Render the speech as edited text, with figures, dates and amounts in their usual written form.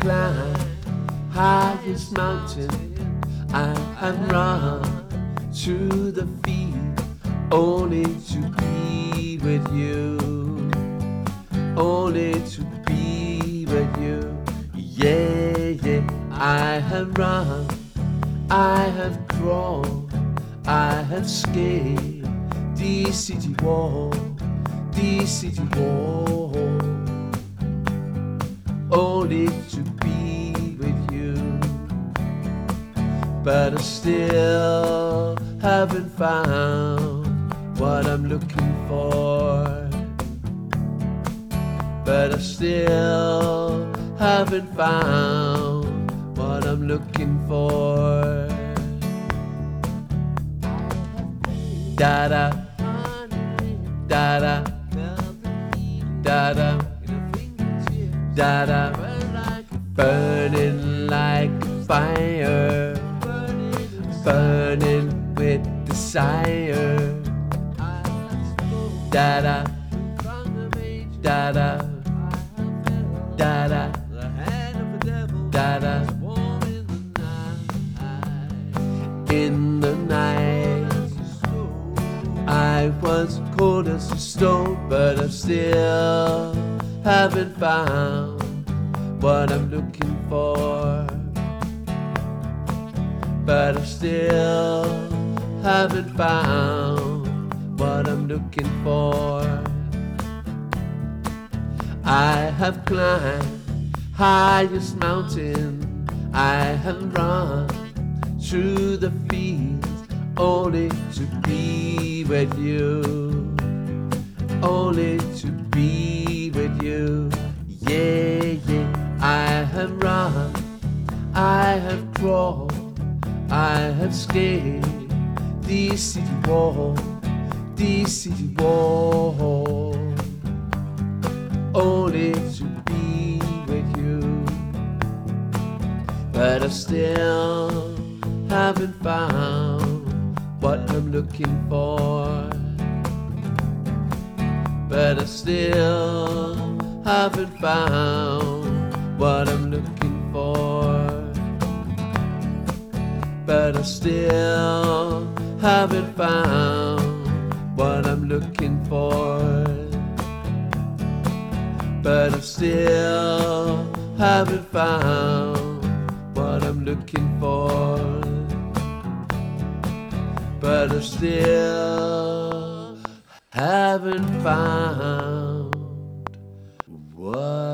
climbed highest mountain. I have run through the field only to be with you, only to be with you. Yeah, yeah, I have run, I have crawled, I have scaled the city wall, the city wall, only to be with you. But I still haven't found what I'm looking for. But I still haven't found what I'm looking for. Da da da da da da da da, burning like a fire, burning with desire. Da da da da da da da da. In the night I was cold as a stone, but I still haven't found what I'm looking for. But I still haven't found what I'm looking for. I have climbed highest mountain, I have run through the fields only to be with you, only to be with you. Yeah, yeah, I have run, I have crawled, I have scaled the city wall, the city wall, only to be with you. But I still haven't found what I'm looking for. But I still haven't found what I'm looking for. But I still haven't found what I'm looking for. But I still haven't found what I'm looking for. But I still haven't found what